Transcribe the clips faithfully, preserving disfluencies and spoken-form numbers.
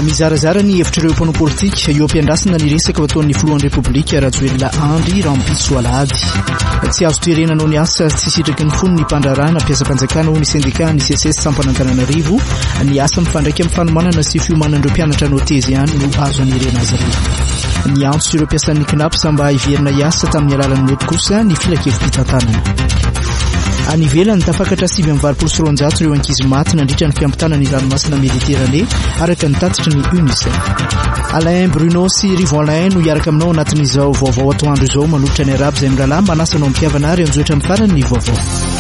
Mizarazara ny hevitr'ireo mpanao politika eo ampiandrasana ny resaka ataon'ny filohan'ny Repoblika Rajoelina Andry Rampitsoalady. Tsy azo toerena noho ny asa tsy sitraky ny fony ny mpandrarana mpiasa-panjakana ho ny sendika ny C S S Sampanantananarivo ny asa mifandraika amin'ny fanomanana sy fiomanan'ireo mpianatra noteza ihany no azo anirena azy ireo. Ny antso ireo mpiasan'ny KNAPS mba hiverina hiasa tamin'ny alalan'ny mody kosa ny filakevim-pitantanana. Any ivelany tafakatra sivy amby valopolo sy roanjato ireo ankizy maty nandritra ny fiampitana ny ranomasina Mediterane araka ny tatitra ny UNICEF. Alain Bruno sy Rivon Alain no iaraka aminao anatin'izao vaovao atoandro izao manolotra ny arabo izay mirahalahy manasanao ampiavana ary anjoatra ny farany ny vaovao.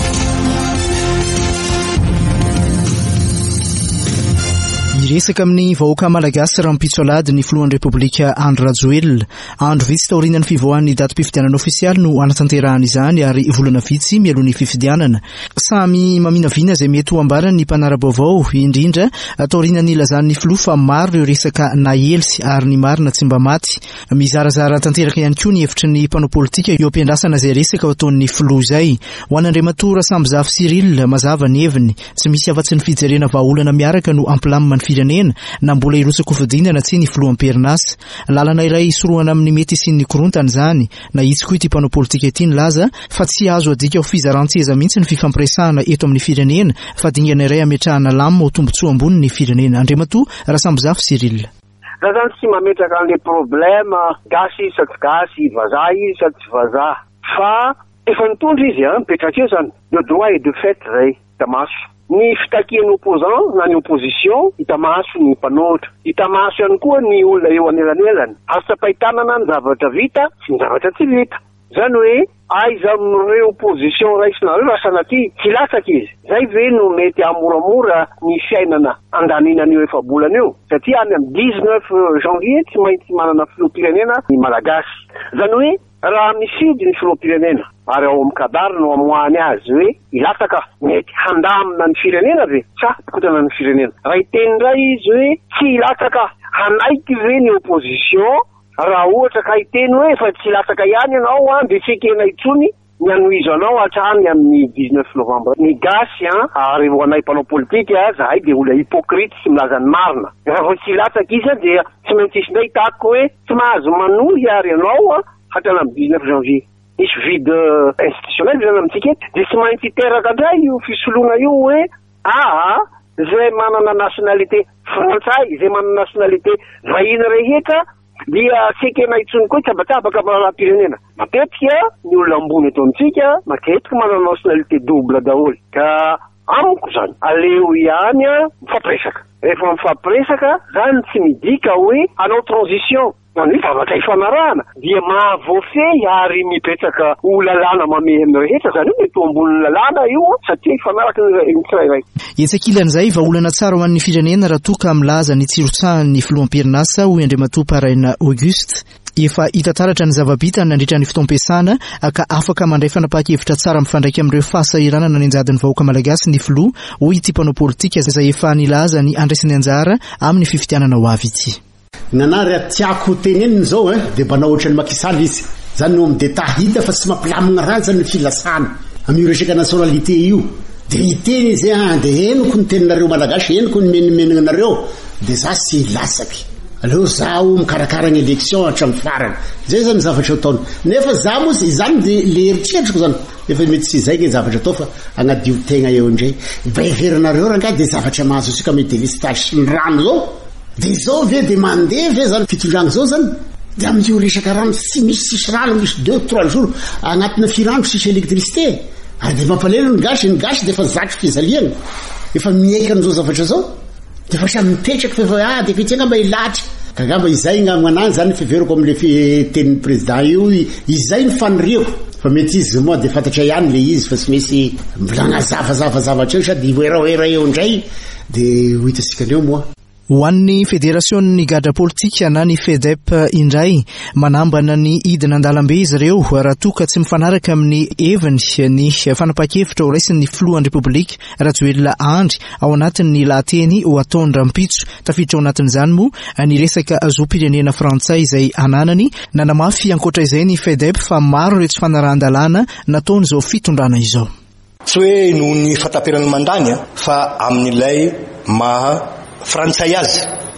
Resaka amin'ny vahoaka malagasy Rampitsoalady ny filohan'ny Repoblika Andry Rajoelina. Andro vitsy taorian'ny fivoahan'ny datim-pifidianana ofisialy no anatanterahana izany ary volana vitsy mialohan'ny fifidianana. Samy maminavina izay mety ho ambarany ny mpanara-baovao indrindra taorian'ny ilazan'ny filoha fa maro ireo resaka nahely ary ny marina tsy mba maty. Mizarazara tanteraka ihany koa ny hevitry ny mpanao politika eo ampiandrasana izay resaka ao ataon'ny filoha izay. Ho an'Andriamatora Sambizafy Cyril mazava ny heviny tsy misy afa-tsy ny fijerena vahaolana miaraka no ampilamina ny firenena na mbola irotsako fidinana tsy ny filohan'ny perinasa. Lalana iray sorohana amin'ny mety sy ny korontana izany na itsy koa ity mpanao politika ity ny laza fa tsy azo adika ho fizaran-tseza mihitsy ny fifampiresahana eto amin'ny firenena fa dingana iray ametrahana lamina ho tombotsoa ambony ny firenena. Andriamatoa Rasambizafy Cyril. Raha zany tsy mametraka an'le problema gasy sa tsy gasy, vazaha izy sa tsy vazaha, fa efa nitondra izy a mipetraka eo zany le droit et de fait zay tamaso. Ny fitakian'ny opposant na ny opposition hitamaso ny mpanotra, hitamaso ihany koa ny olona eo anelanelany, asa-pahitanana ny zavatra vita sy ny zavatra tsy vita. Zany hoe aiza amin'ireo opposition raisinareo rasana ty tsy latsaka izy. Zay ve no mety amoramora ny fiainana andaninan'io efa bolana io. Satria any amin'ny dix-neuf janvier tsy maintsy manana filoham-pirenena ny malagasy. Zany hoe raha misidy ny filoham-pirenena ary ao amin'ny kadara no amoahany azy hoe ilatsaka mety handamina ny firenena ve sa pikotana ny firenena. Raha iteny ndray izy hoe tsy ilatsaka hanaiky ve ny opposition raha ohatra ka iteny hoe fa tsy ilatsaka ihany ianao a de tsy ekena itsony ny anoizo anao hatrany amin'ny dix-neuf novembre. Ny gasy a ary ho anay mpanao politika zahay de olona hypocrite sy milaza ny marina. Raha vao tsy ilatsaka izy de tsy maintsy isy ndray hitako hoe tsy mahazo manohy ary ianao a hatrany amin'ny dix-neuf janvier. Misy vide institutionnel zany amintsika de tsy maintsy hiteraka ndray io fisoloana io hoe aha zay manana nationalité frantsay, zay manana nationalité vahiny rehetra dia sekena itsony koa tsabatsabaka maram-pirenena. Matetika ny olona ambony eto amintsika matetika manana nationalité double daholo. Ka amiko zany aleo ihany a mifampiresaka. Rehefa mifampiresaka zany tsy midika hoe anao transition. Ny zavatra ifanarahana dia mahavoafehy ary mipetraka ho lalàna mamehy amin'ny rehetra zany hoe mety ambony lalàna io satria ifanaraka ny tsirairay. Etsakilan'izay vahaolana tsara ho an'ny firenena raha toka milaza ny tsirotsahan'ny filoham-perinasa hoy Andriamatoa Paraina Auguste. Efa hita taratra ny zava-bitany nandritra ny fotoam-piasana ka afaka mandray fanapaka-hevitra tsara mifandraika amin'ireo fahasahiranana ny anjadin'ny vahoaka malagasy ny filoha hoy ity mpanao politika izay efa nilaza ny andraisany anjara amin'ny fifidianana ho avy ity. Nanary tiako teneniny zao eh de mbanao ohatran'ny Makisaly izy zany no mideta hita fa tsy mampilamina raha ny filasana amin'ny resaka nationalité io de iteny izy ah de enoko ny teninareo malagasy enoko ny menimeninareo de za sy latsaky aleo zaho mikarakara ny élection hatramin'ny farany zay zany zavatra ataony nefa za moa zany de le eritreritro zany efa mety sy zay ny zavatra atao fa agnadio tegna eo indray baiverinareo raha de zavatra mahazo asika mety délestage sy ny rano zao de zao ve de mandeha ve zany fitondragna zao zany de amin'io resaka rano tsy misy sisy rano misy deux trois jours agnatina firandro sisy électricité ary de mampalelo ny gasy ny gasy de efa zatry fizaliana efa miaika an'izao zavatra zao de fa samy mipetraky fa efa ah de fitsena mba ilatra ka ngamba izay gn'agnanany zany fiveriko amin'le tenin'ny président io izay ny faniriako fa mety izy moa de fantatra ihany le izy fa tsy misy mbolagna zavazavazavatra eo sady voeraoera eo indray de ho hitasika an'eo moa. Ho an'ny federasion'ny gadra politika na ny FEDEP indray manambana ny hidina an-dalambe izy ireo raha toka tsy mifanaraka amin'ny heviny ny fanapakevitra ho raisin'ny filohan'ny Repoblika Rajoelina Andry ao anatin'ny lahateny ho ataony Rampitso. Tafiditra ao anatin'izany moa ny resaka zom-pirenena frantsay izay ananany nanamafy ankoatra izay ny FEDEP fa maro ireo tsy fanarahan-dalàna nataony izao fitondrana izao. Tsy hoe noho ny fataperany mandany fa amin'ilay maha frantsay azy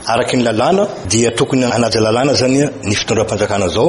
araky ny lalàna dia tokony anaja lalàna zany ny fitondram-panjakana zao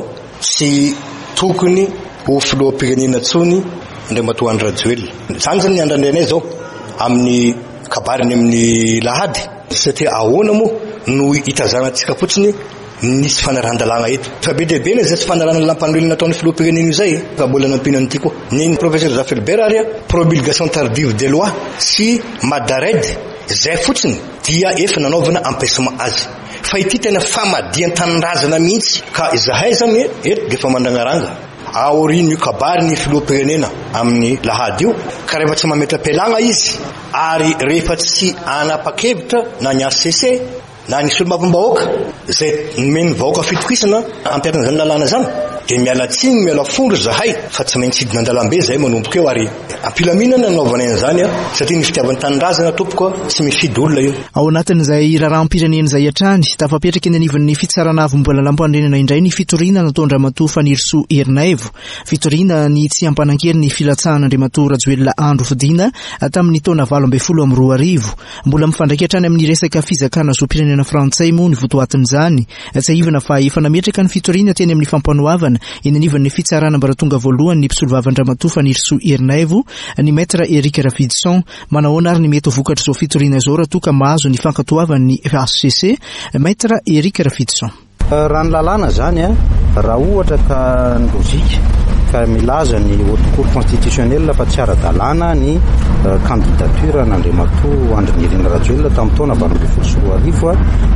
sy tokony ho filoham-pirenena tsony Andriamatoa Andry Rajoelina. Zany zany ny andrandrainay zao amin'ny kabariny amin'ny lahady satria ahoana moa no hitazanantsika fotsiny nisy fanarahan-dalàna eto. Fa be dia be zay tsy fanarahana lampan'olona nataon'ny filoham-pirenena izay fa mbola nampinany ity koa. Ny professeur Zafelbert ary promulgation tardive des lois sy Madared zay fotsiny dia efa nanaovana empêchement azy. Fa ity tena famadian-tanindrazana mihitsy ka izahay zany eto dia fa mandangaranga aoriny io kabary ny filoham-pirenena amin'ny lahady io ka rehefa tsy mametra-pialagna izy ary rehefa tsy anapa-kevitra na ny A C C na ny solo-mapam-bahoaka zay nomeny vahoaka fitokisana ampiarana zany lalàna zany dia miala tsiny miala fondro zahay fa tsy maintsy hidina an-dalambe zay manomboka eo ary ampilaminana nanaovana an'izany satria ny fitiavan'ny tanindrazana tompoko tsy mifidy olona io. Ao anatin'izay raharaha-pirenena izay hatrany tafapetraka eny anivon'ny fitsarana avy mbola lampanrenana indray ny fitoriana nataon'ny Andriamatoa Fanirisoa Erinaivo, fitoriana ny tsy hampanan-kely ny filatsahana Andriamatoa Rajoelina Andro Fodina tamin'ny taona valo ambin'ny folo amby roa arivo. Mbola mifandraika hatrany amin'ny resaka fizakana zoam-pirenena frantsay moa ny votoatin'izany. Tsy ahivana fa efa nametraka ny fitoriana teny amin'ny fampanoavana eny anivon'ny fitsarana mbaratonga voalohany ny mpisolovavan-Andriamatoa Fanirisoa Erinaivo ny maître Eric Ravidson. Manahoana ary ny mety ho vokatra zao fitoriana zao raha toa ka mahazo ny fankatoavan'ny A C C maître Eric Ravidson. Raha ny lalàna zany a raha ohatra ka ny logika ka milaza ny haute cour constitutionnelle fa tsy ara-dalàna ny candidature n'Andriamatoa Andry Nirina Rajoelina tamin'ny taona valo ambin'ny folo sy roa arivo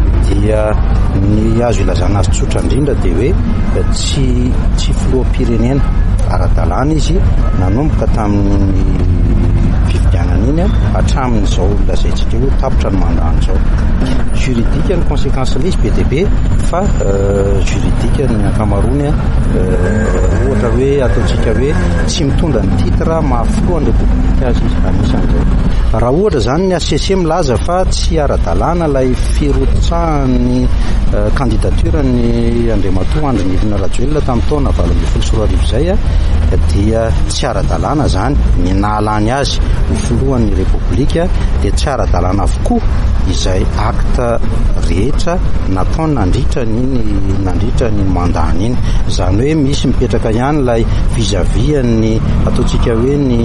dia ny azo ilazana azy tsotra indrindra dia hoe tsy tsy filoham-pirenena ara-dalàna izy nanomboka tamin'ny fifidianana iny hatramin'izao lazaintsika hoe tapitra ny mandany zao. Juridika ny conséquence le izy be dia be fa juridika ny ankamaroany ohatra hoe ataontsika hoe tsy mitondra ny titre mahafloa ny republika azy izy anisan'izao. Raha ohatra zany ny A C C milaza fa tsy ara-dalàna ilay firotsahan'ny candidature ny Andriamatoa Andry Nirina Rajoelina tamin'ny taona valo ambin'ny folo sy roa arivo izay dia tsy ara-dalàna zany ny nahalany azy ho filohan'ny republika dia tsy ara-dalàna avokoa izay acte rehetra nataony nandritra nyny nandritra ny mandany iny. Zany hoe misy mipetraka ihany ilay vis-à-vis ny ataontsika hoe ny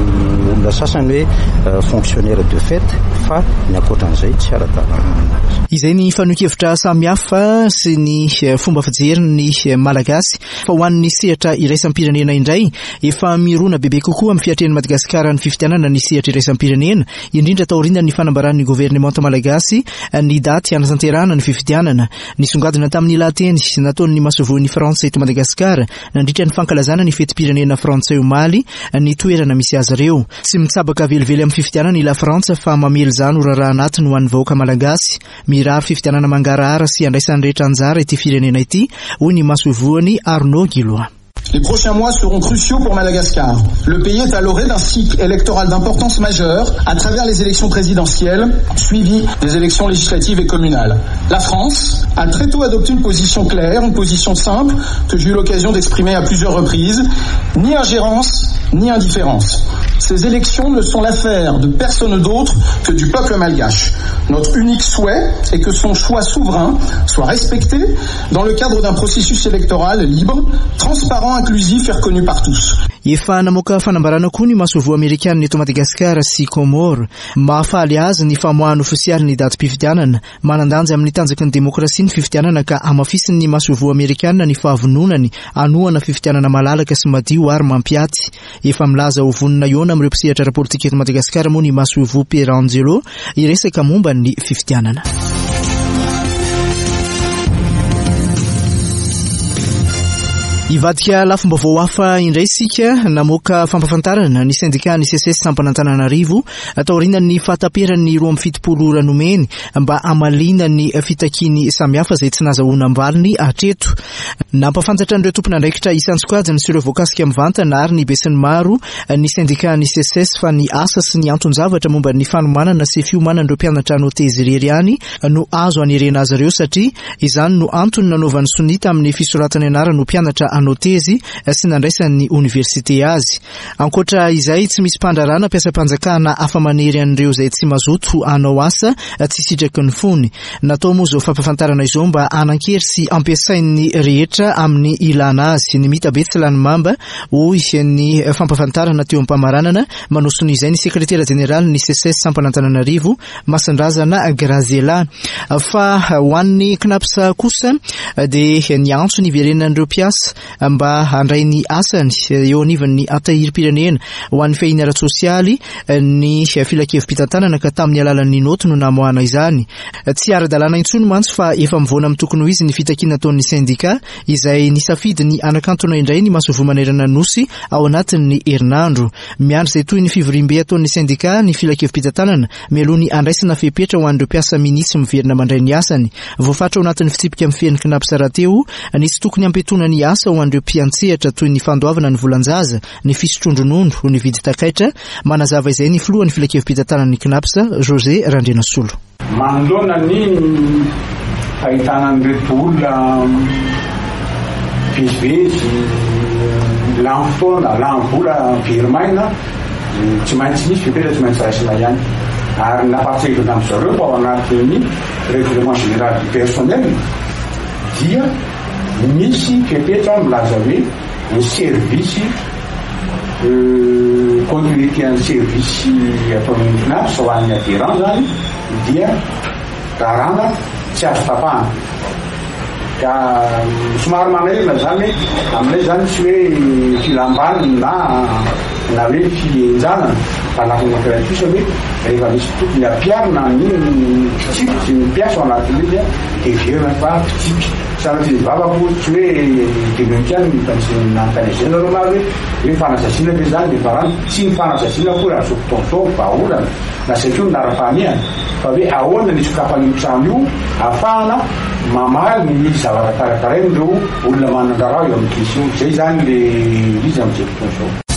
olona sasany hoe fonctionnaire de fait fa ny ankoatran'izay tsy ara-dalàna. Izay ny fanohikevitra samihafa sy ny fomba fijeriny malagasy fa ho an'ny sehatra iraisam-pirenena indray efa mirona bebe kokoa amin'ny fiatrehan'ny Madagasikara ny fifidianana ny sehatra iraisam-pirenena indrindra taoriana ny fanambaran'ny gouvernement malagasy ny daty hanatanterahana ny fifidianana. Nisongadina tamin'ny lahateny nataon'ny masovoan'ny Frantsa eto Madagasikara nandritra ny fankalazana ny fetim-pirenena frantsay omaly ny toerana misy azy ireo. Tsy mitsabaka velively amin'ny fifidianana ny la Frantsa fa mamely zany ho raharaha anatiny ho an'ny vahoaka malagasy. Mirary fifidianana mangarahara sy andraisan'ny rehetra anjara ity firenena ity hoy ny masovoany Arnaud Guilois. Les prochains mois seront cruciaux pour Madagascar. Le pays est à l'orée d'un cycle électoral d'importance majeure à travers les élections présidentielles, suivies des élections législatives et communales. La France a très tôt adopté une position claire, une position simple, que j'ai eu l'occasion d'exprimer à plusieurs reprises. Ni ingérence, ni indifférence. Ces élections ne sont l'affaire de personne d'autre que du peuple malgache. Notre unique souhait est que son choix souverain soit respecté dans le cadre d'un processus électoral libre, transparent, inclusif et reconnu par tous. Efa namoaka fanambarana koa ny masovo Amerikana eto Madagasikara sy Comore. Mahafaly azy ny famoahana ofisialy ny datim-pifidianana. Manandanja amin'ny tanjaky ny demokrasia ny fifidianana ka amafisiny ny masovo Amerikana ny fahavononany anohana fifidianana malalaka sy madio ary mampiaty. Efa milaza ho vonona iona amin'ireo mpisehatra ara-politika eto Madagasikara moa ny masovo Pierangelo iresaka momba ny fifidianana. Ivadika lafim-baovao hafa indray sika namoaka fampafantarana ny syndicat ny C S S Sampanantananarivo taoriana ny fahataperan'ny roa amby fitopolo ora nomeny mba amalina ny fitakiny samihafa izay tsy nazahoana ambaliny hatreto. Nampafantatra an'ireo tompon'andraikitra isan-tsokajiny sy ireo voakasika mivantana ary ny besin'ny maro ny syndicat ny C S S fa ny asa sy ny anton-javatra momba ny fanomanana sy fiomanan'ireo mpianatra anotezy irery ihany no azo anerena azy ireo satria izany no antony nanaovan'ny sonita amin'ny fisoratana ianarana no mpianatra Anotezy sy nandraisan'ny université azy. Ankoatra izay tsy misy mpandrarana mpiasa-panjakana afa-manery an'ireo izay tsy mazoto hanao asa tsy sitraky ny fony. Natao moa izao fampafantarana izao mba anan-kery sy ampiasain'ny rehetra amin'ny ilana azy. Ny mita Betselany Mamba hoy ny fampafantarana teo am-pamaranana manosony izay ny sekretera jeneraly ny C S S Sampanantananarivo Masindrazana Graziela. Fa ho an'ny Knapsa kosa dia ny antso ny iverenan'ireo mpiasa mba handray ny asany eo anivon'ny atahirim-pirenena ho an'ny fahiny ara-tsosialy ny filakevi-pitantanana ka tamin'ny alalan'ny noty no namoahana izany. Tsy ara-dalàna intsony mantsy fa efa mivoana amin'ny tokony ho izy ny fitakiana ataon'ny sindika izay nisafidy ny anakantona indray ny masovomanerana nosy ao anatin'ny herinandro. Miandry izay toy ny fivorimbe ataon'ny sindika ny filakevi-pitantanana mialoha ny andraisana fepetra ho an'ireo mpiasa minisy miverina mandray ny asany. Voafatra ao anatin'ny fitsipika amin'ny fen'ny Knapsa rahateo nisy tokony ampetona ny asa ho an'ireo mpiantsehatra toy ny fandoavana ny volanjaza, ny fisotrondronondro, ny vidy takaitra. Manazava izay ny filohan'ny filakevi-pitantanana ny Knapsa José Randrenasolo. Manoloana ny fahitana an'ireto olona vezivezy lamfotoana lamvola verimaina tsy maintsy nisy fepetra tsy maintsy raisina ihany ary napatsahivana amin'izareo fa ao anatin'ny règlement général du personnel dia misy fepetra milaza hoe ny service continuité en service ataon'ny Knapsa ho an'ny adhérent zany dia darana tsy azo tapahana. Ka somary manahirana zany amin'ilay zany tsy hoe filambany na na hoe fienjanana fa nakonakaratsisa hoe rehefa misy tokony ampiarina ny fitsipy sy ny mpiasa ao anatin'io dia heverina fa fitsipy sanatry ny vavako tsy hoe dementiany nantany zareo maro hoe hoe fanazazina le zany de farany tsy ny fanazazina koa raha sofotonso vaolana na satria ny nara-pahamehana fa hoe ahoana ny sokafan'io trano io ahafahana mamaly ny zavatra karakarainy reo olona manandrarao eo amin'ny question zay zany le izy amin'izay fotoana zao.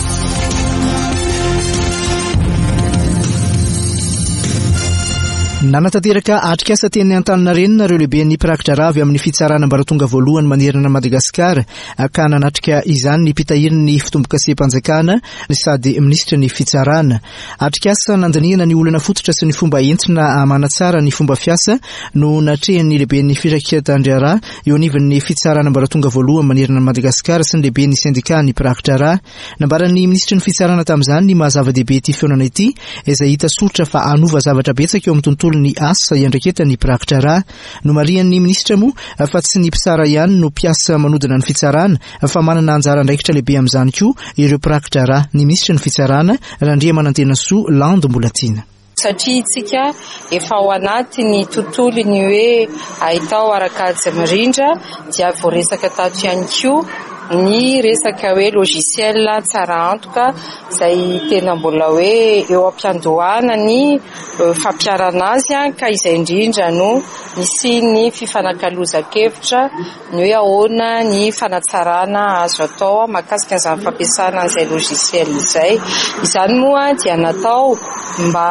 Nanatanteraka atrikasa teny Antaninarenina ireo lehiben'ny mpirakitra ravy amin'ny fitsarana ambaratonga voalohany manerana Madagasikara ka nanatrika izany ny mpitahirin'ny fitombokasehampanjakana sady minisitra ny fitsarana. Atrikasa nandaniana ny olana fototra sy ny fomba entina manatsara ny fomba fiasa no natrehan'ny lehiben'ny firakitra-tandriara eo anivon'ny fitsarana ambaratonga voalohany manerana Madagasikara sy ny lehiben'ny sindika ny mpirakitra ra. Nambaran'ny ministra ny fitsarana tamin'izany ny mahazava-dehibe ity feonana ity izay hita sotra fa anova zavatra betsaka eo amin'ny tontolo ny asa iandraiketa ny mpirakitra ra. No marian'ny ministra moa fa tsy ny mpisara ihany no mpiasa manodina ny fitsarana fa manana anjara andraikitra lehibe amin'izany koa ireo mpirakitra ra. Ny ministra ny fitsarana Randria Manantena Soa Lando Mbolatina. Satria tsika efa ao anatin'ny tontolo ny hoe ahitao arakajy mirindra dia voaresaka tato ihany koa ny resaka hoe logiciel tsara antoka izay tena mbola hoe eo ampiandohana ny fampiarana azy ka izay indrindra no misy ny fifanankalozan-kevitra ny hoe ahoana ny fanatsarana azo atao mahakasika an'izany fampiasana an'izay logiciel izay. Izany moa dia natao mba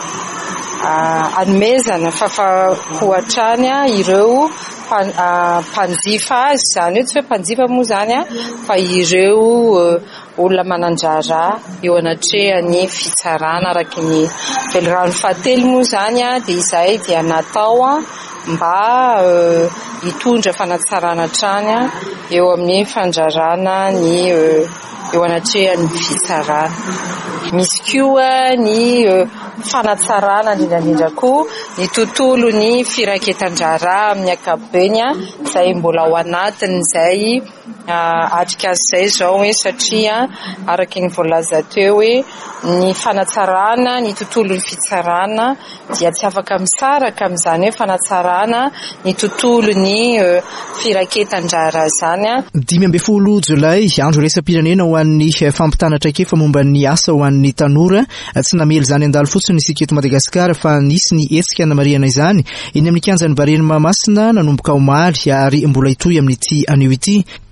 anomezana fafahoatrany ireo mpanjifa azy zany hoe tsy hoe mpanjifa moa zany fa ireo olona manandrara eo anatrehan'ny fitsarana araky ny velorano fahatelo moa zany dia izay dia natao mba hitondra fanatsarana trany eo amin'ny fandrarana ny eo anatrehan'ny fitsarana. Misy koa ny fanatsarana indrindrandrindra koa ny tontolo ny firaketan-drara amin'ny ankapobeny izay mbola ao anatin'izay atrikasa izay zao hoe satria araky ny voalaza teo hoe ny fanatsarana ny tontolo ny fitsarana dia tsy afaka misaraka amin'izany hoe fanatsarana ny tontolo ny firaketan-drara zany. Dimy ambin'ny folo Jolay andro resa-pirenena ho an'ny fampitana traikefa momba ny asa ho an'ny tanora. Tsy namely zany andalo fotsiny isika eto Madagasikara fa nisy ny hetsika hanamariana izany eny amin'ny kianjan'ny Bareny Mahamasina nanomboka omaly ary mbola hitohy amin'ity anio ity.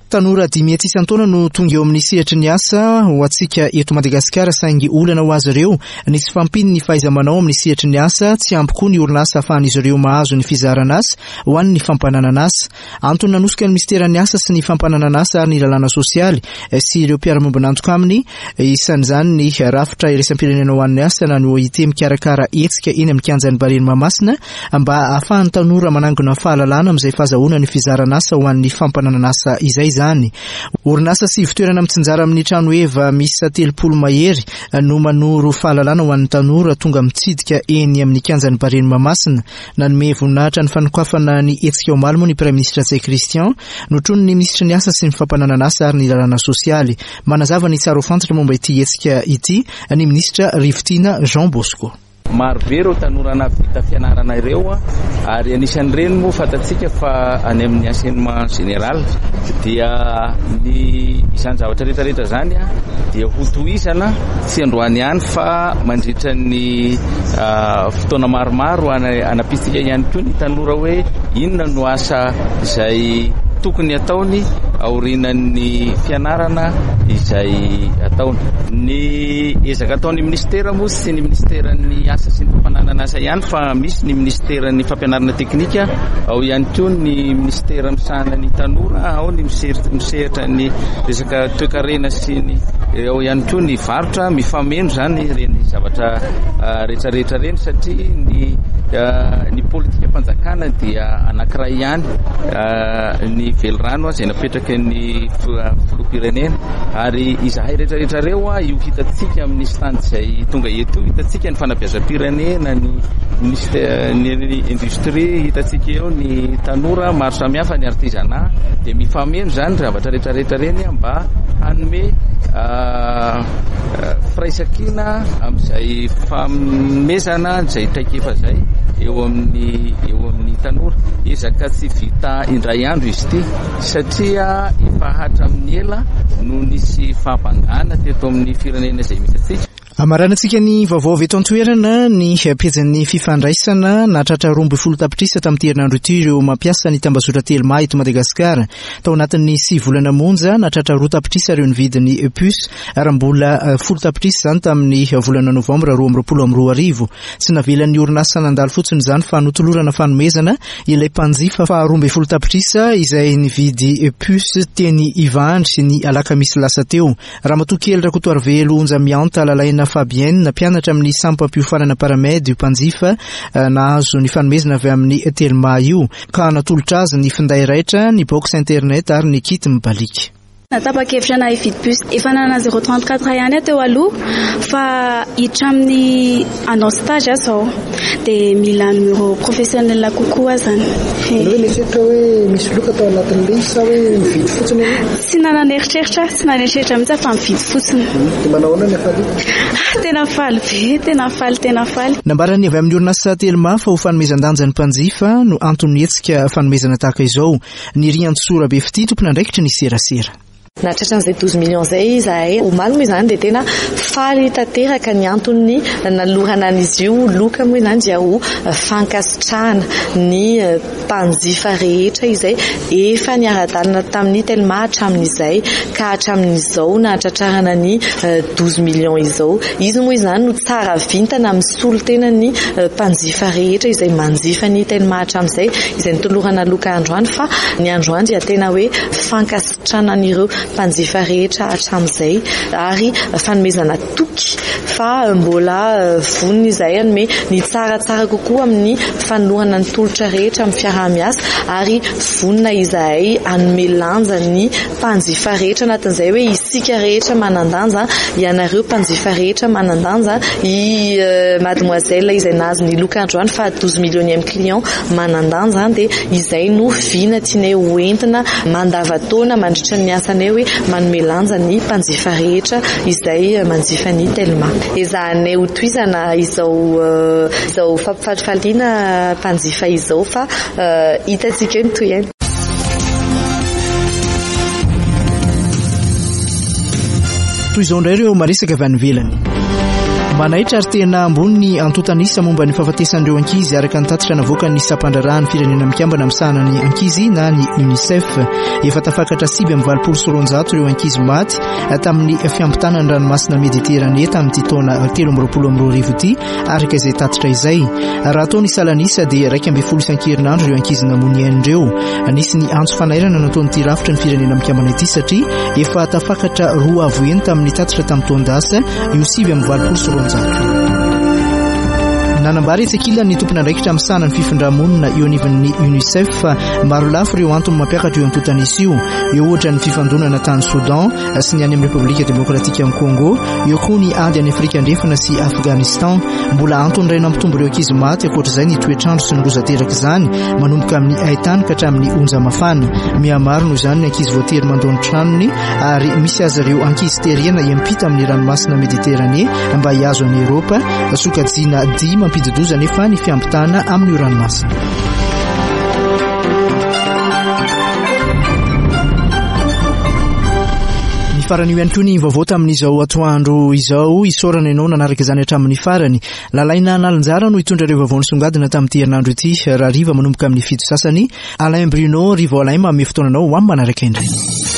Tanora dimy isan-taona no tonga eo amin'ny sehatry ny asa ho antsika eto Madagasikara saingy olana ho azy ireo ny tsy fampiny ny fahaiza-manao amin'ny sehatry ny asa tsy ampy koa ny orinasa ahafahan'izy ireo mahazo ny fizarana asa ho an'ny fampananana asa. Antony nanosika ny ministeran'ny asa sy ny fampananana asa ary ny lalàna sosialy sy ireo mpiara-mombona antoka aminy isan'izany ny rafitra iraisam-pirenena ho an'ny asa na ny O I T mikarakara hetsika eny amin'ny kianjan'ny Bareny Mahamasina mba ahafahan'ny tanora manangona fahalalana amin'izay fahazahoana ny fizarana asa ho an'ny fampananana asa izay zany. Orinasa sy fitoerana mitsinjara amin'ny trano eva misy telopolo mahery no manoro fahalalana ho an'ny tanora tonga mitsidika eny amin'ny kianjan'ny Bareny Mahamasina. Nanome voninahitra ny fanokafana ny hetsika omaly moa ny Prime Ministre Tsay Christian notrony ny ministra ny asa sy ny fampananana asa ary ny lalàna sosialy. Manazava ny tsara ho fantatra momba ity hetsika ity ny ministra Rifitina Jean Bosco. Maro be ireo tanora navita fianarana ireo ary anisan'ireny moa fantatsika fa any amin'ny enseignement général dia ny izany zavatra rehetrarehetra zany dia hotohizana tsy androany ihany fa mandritra ny fotoana maromaro anapisika ihany koa ny tanora hoe inona no asa izay tokony ataony aorinan'ny fianarana izay ataony. Ny ezaka ataon'ny ministera moa sy ny ministeran'ny asa sy ny fampananana asa ihany fa misy ny ministeran'ny fampianarana teknika, ao ihany koa ny ministera misahana ny tanora, ao ny misehatra ny resaka toe-karena sy ny ao ihany koa ny varotra mifameno zany reny zavatra rehetrarehetra reny satria ny ny politika fanjakana dia anankiray ihany ny velorano izay napetraka ny filoham-pirenena ary izahay rehetrarehetra reo io hitantsika amin'ny stand izay tonga eto hitantsika ny fanabeazam-pirenena ny ny industrie hitantsika eo ny tanora maro samihafa ny artisanat dia mifameno zany zavatra rehetrarehetra reny mba hanome firaisakina amin'izay famezana izay taikefa zay eo amin'ny eo amin'ny tanora. Ezaka tsy vita indray andro izy ity satria efa hatra amin'ny ela no nisy fampangana teto amin'ny firenena izay misy atsika. Amaranantsika ny vaovao avy eto an-toerana ny pejin'ny fifandraisana nahatratra roa ambin'ny folo tapitrisa tamin'ny herinandro ity ireo mampiasa ny tambazotra telma eto Madagasikara. Tao anatin'ny sivy volana monja nahatratra roa tapitrisa ireo nividiny puce ary mbola folo tapitrisa zany tamin'ny volana novambra roa amby roapolo amby roa arivo. Tsy navelan'ny orinasa nandalo fotsiny zany fa notolorana fanomezana ilay mpanjifa fa roa ambin'ny folo tapitrisa izay nividy puce teny Ivandry sy ny alakamisy lasa teo. Ramatoa kely Rakotoarivelo Onjamianta Lalaina Fabienne na mpianatra amin'ny sampam-piofanana paramedy io mpanjifa nahazo ny fanomezana avy amin'ny telma io ka natolotra azy ny finday raitra ny box internet ary ny kit mibalika. Natapa-kevitra na hividy puce efa nana zéro trente-quatre ihany teo aloha fa hiditra amin'ny anao stage zao dia mila numéro professionnel kokoa zany. Hoe netrehitra hoe misy loka tao anatin'ilay sa hoe mividy fotsiny hoe? Tsy nananeritreritra, tsy naneritreritra mihitsy fa mividy fotsiny. Dia manao ahoana ny afaly? Tena faly be, tena faly, tena faly. Nambarany avy amin'ny orinasa telma fa ho fanomezan-danja ny mpanjifa no antony hetsika fanomezana tahaka izao. Ny Riantsora be fity tompon'andraikitra ny serasera. Nahatratra an'izay douze millions zay izahay omaly moa izany dia tena faly tanteraka ny antony nalorana an'izy io loka moa izany dia ho fankasitrahana ny mpanjifa rehetra izay efa niara-dalana tamin'ny telma hatramin'izay ka hatramin'izao nahatratrarana ny douze millions izao. Izy moa izany no tsara vintana misolo tena ny mpanjifa rehetra izay manjifa ny telma hatramin'izay izay nitolorana loka androany fa ny androany dia tena hoe fankasitrahana an'ireo mpanjifa rehetra hatramin'izay ary fanomezana toky fa mbola voniny izay anome ny tsaratsara kokoa amin'ny fanolorana ny tolotra rehetra amin'ny fiaraha-miasa ary vonina izahay hanome lanja ny mpanjifa rehetra anatin'izay hoe isika rehetra manandanja ianareo mpanjifa rehetra manandanja i mademoiselle izay nahazo ny loka androany fa douze millionième client manandanja dia izay no vina tianay hoentina mandavataona mandritra ny asanay hoe manome lanja ny mpanjifa rehetra izay manjifa ny telma. Ezahanay ho tohizana izao izao fampifalifaliana mpanjifa izao fa hitantsika ny toyany. Toy izao indray ireo maresaka avy any ivelany. manaitra ary tena ambony ny antotanisa momba ny fahafatesan'ireo ankizy araka ny tatitra navoaka ny sampandraraha ny firenena mikambana misahana ny ankizy na ny UNICEF. Efa tafakatra sivy amby valopolo sy roanjato ireo ankizy maty tamin'ny fiampitana ny ranomasina Mediterane tamin'ity taona telo amby roapolo amby roa arivo ity araka izay tatitra izay. Raha ataony salanisa dia raika amby folo isan-kerinandro ireo ankizy namonian'ireo. Nisy ny antso fanairana nataon'ity rafitra ny firenena mikambana ity satria efa tafakatra roa avo eny tamin'ny tatitra tamin'ny taondasa io sivy amby valopolo sy roanjato. Nanambara etsakila ny tompona andraikitra misahana ny fifindramonina eo anivon'ny UNICEF maro lafo ireo antony mampiakatra eo an-totanisa io. Eo ohatra ny fifandonana tany Soudan sy ny any amin'ny Repoblika Demokratika ny Congo, eo koa ny ady any Afrika Andrefana sy Afghanistan. Mbola antony iray nampitombo ireo ankizy maty ankoatr'izay ny toetrandro sy ny rozateraka izany manomboka amin'ny haintany ka hatramin'ny onja mafana. Mihamaro noho izany ny ankizy voatery mandao ny tranony ary misy aza ireo ankizy teriana hiampita amin'ny ranomasina Mediterane mba hiazo any Eropa sokajiana dimy ampididoza nefa ny fiampitana amin'ny ranomasina. Farany ihany koa ny vaovao tamin'izao atoandro izao isorana ianao nanaraka izany hatramin'ny farany. Lalaina analanjara no hitondra ireo vaovao nisongadina tamin'ity herinandro ity raha riva manomboka amin'ny fito sasany. Alain Bruno, Rivo Alain, manome fotoananao ho amin'ny manaraka indray.